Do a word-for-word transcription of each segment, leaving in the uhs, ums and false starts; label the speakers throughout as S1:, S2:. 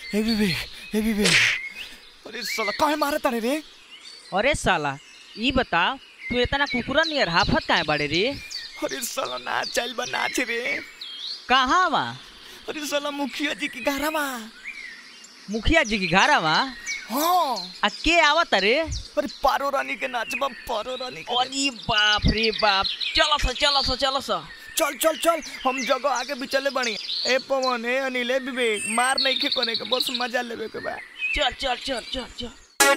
S1: ए विवेक ए विवेक अरे साला काहे मारे तारे रे।
S2: अरे साला ई बता तू इतना कुकुरा नियर हाफत काहे बाड़े रे।
S1: अरे साला नाच चल बा नाच रे।
S2: कहाँ वा?
S1: अरे साला मुखिया जी की घरा वा।
S2: मुखिया जी की घरा वा?
S1: हाँ।
S2: आ के आवत रे?
S1: अरे पारो रानी के नाच बा पारो रानी के।
S2: अरे बाप रे बाप चलो सा चलो सा चलो सा
S1: चल चल चल हम जगह आगे भी चले बनी। ए पवन ए अनिल ए विवेक मार नहीं खे कोने के बस मजा लेवे के बा।
S2: चल चल चल चल चल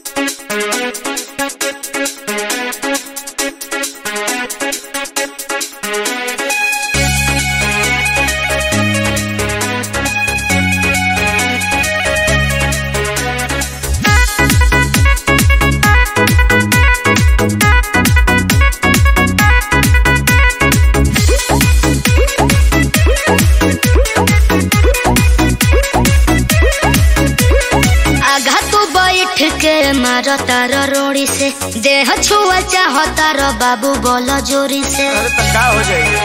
S3: के मारो तारो रोड़ी से देह छुआ चाहो तारो बाबू बोलो जोरी से।
S1: अरे तो क्या हो जाएगी?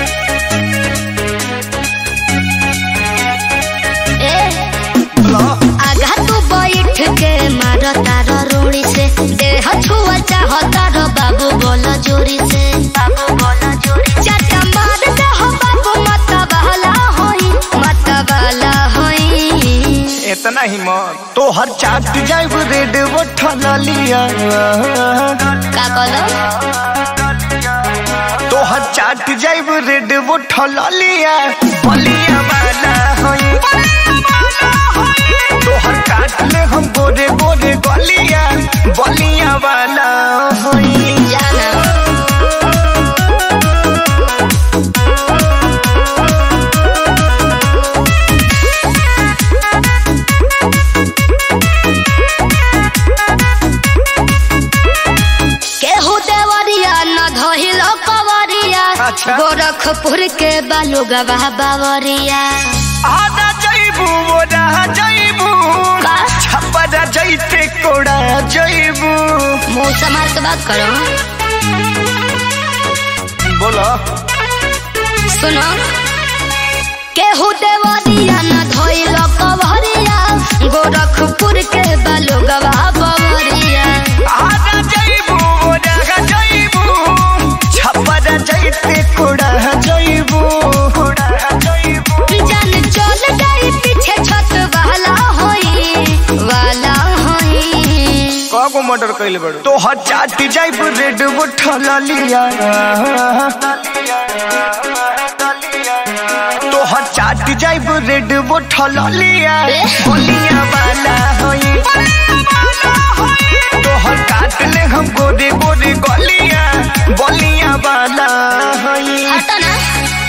S3: ए आगा तू बैठ के मारो तारो रोड़ी से देह छुआ चाहो तारो बाबू बोलो जोरी से। बाबू बोलो जोरी चाटा मार दे हो बाबू मत बहला होई मत बहला होई।
S1: इतना ही मत तो हर चाट जाए रेड वो ठला लिया।
S3: का कहलो?
S1: तो हर चाट जाए रेड वो ठला लिया बलिया वाला होई। तो हर काट ले हम गोरे गोरे गलिया बलिया वाला होई।
S3: जाना गोरखपुर के बालू गवाह बावरिया।
S1: आधा जइबू ओरा जइबू छपरा जइते कोड़ा जइबू।
S3: मुंह संभाल के बात करो।
S1: बोलो
S3: सुनो केहू देवरिया न धोइलो कवरिया गोरखपुर के बालू गवाह बावरिया।
S1: आधा जइबू ओरा जइबू छपरा जइते कोड़ा जइबू कोड़ा जइबू।
S3: जान चल गई पीछे छत वाला होई वाला होई।
S1: कागो मर्डर कइले बड़ो तो हर चाट जाइब रेड वो ठला लिया। तो हर चाट जाइब रेड वो ठला लिया बलिया वाला होई। तो हर काट ले हम गोरे गोरे गलिया बलिया वाला होई।
S3: हटा ना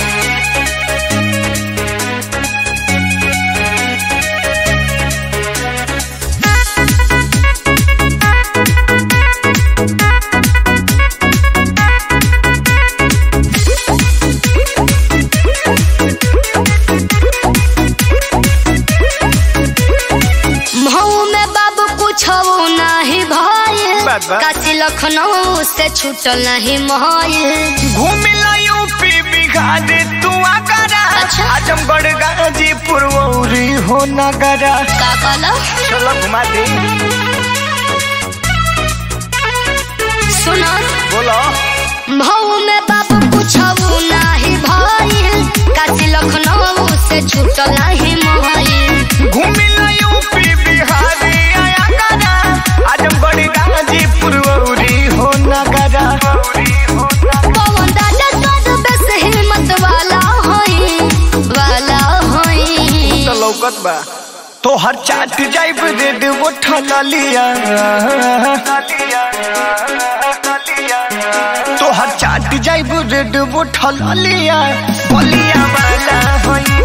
S3: काशी लखनऊ से छूटल नहीं मोहल।
S1: घूमिला यूपी बिहार तू आगरा।
S3: अच्छा?
S1: आजमगढ़ गाजीपुर औरी हो नगरा।
S3: का कहलो?
S1: चलो घुमा दे।
S3: सुनो
S1: बोलो
S3: भाऊ में बाबू पूछऊ नहीं भइल काशी लखनऊ से छूटल नहीं मोहल।
S1: घूमिला यूपी बिहार आगरा आजमगढ़ गाजीपुर औरी हो नगरा।
S3: पवन दादा तो बस हिम्मत वाला होई वाला होई।
S1: तो लौकत बा तो हर चाट जाइब रेड वो ठला लिया। तो हर चाट जाइब रेड वो ठला लिया बलिया वाला होई।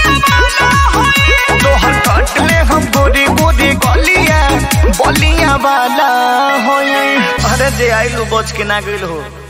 S1: तो हर काट ले हम गोरे गोरे गलिया बलिया वाला होई। अरे जे आइलू बच के ना गइल हो।